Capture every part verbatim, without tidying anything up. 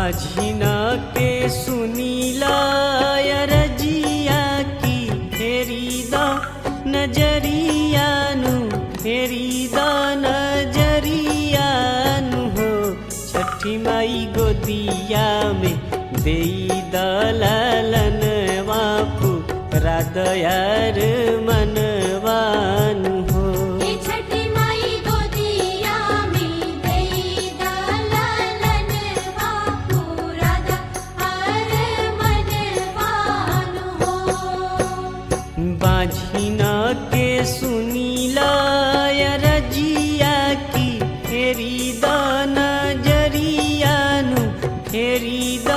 बाझिन के सुनीला रजिया की फेरी द नजरियानु फेरी द नजरियानु हो। छठी माई गोदिया में देई दलालनवा पुरा दयार मनवानु हो। बाझिन के सुनीला रजिया की फेरी द नजरियानु फेरी द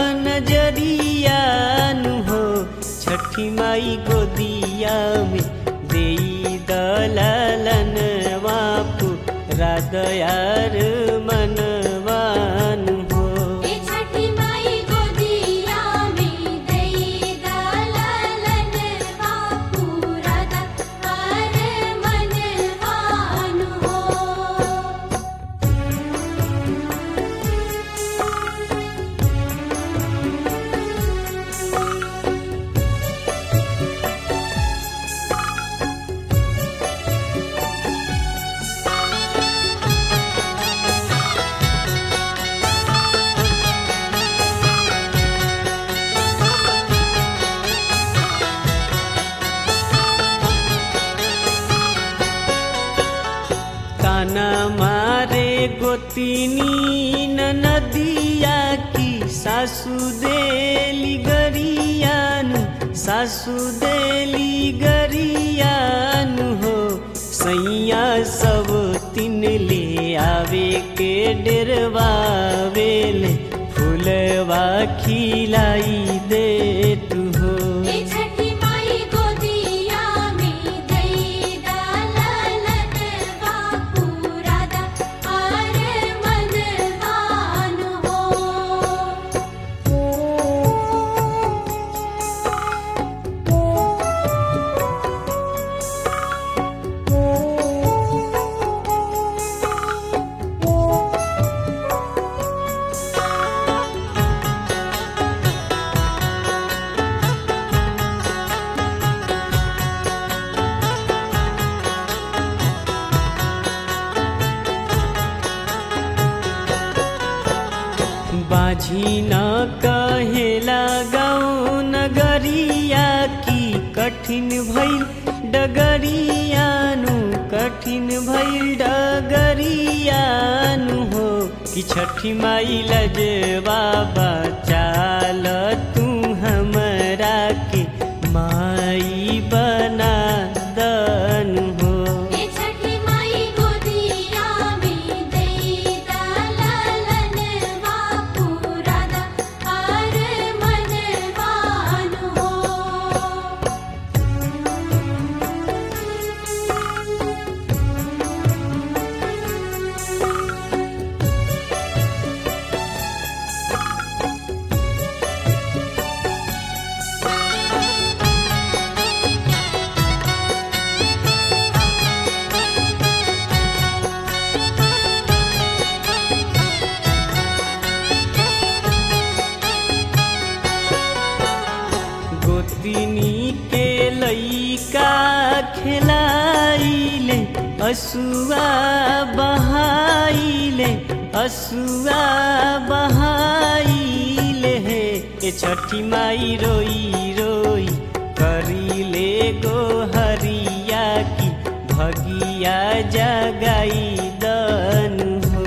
नजरियानु हो। छठी माई गोदिया में देई दलालनवा पुरा दयार मनवानु हो। ताना मारे गोतिनी नदिया की सासु देली गरियानु सासु देली गरियानु हो। सैया सब तीन ले आवे के डेरवावेले फूलवा खिलाई दे तू हो। बाझिन कहेला गाँव नगरिया की कठिन भइल डगरियानु कठिन भइल डगरियानु हो। कि छठी माई लजवा बचाल तू हमरा के माई बना दनु हो। गोतिनी के लइका खेलाइले असुआ बहाइले असुआ बहाइले हे। ए छठी माई रोई रोई करिले गोहरिया की भगिया जगाई दनु हो।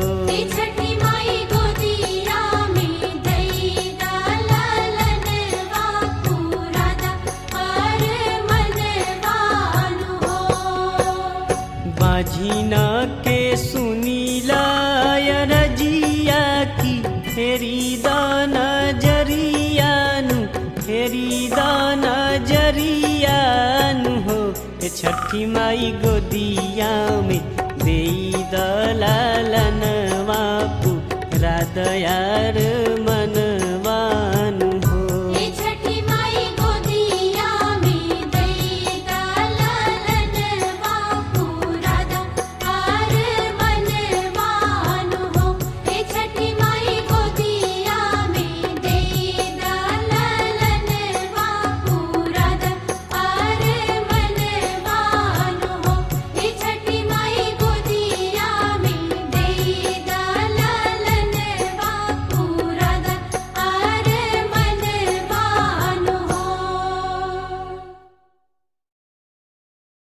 बाझिन के सुनीला रजिया की फेरी द नजरियानु फेरी द नजरियानु हो। छठी माई गोदिया में देई दलालनवा पुरा दयार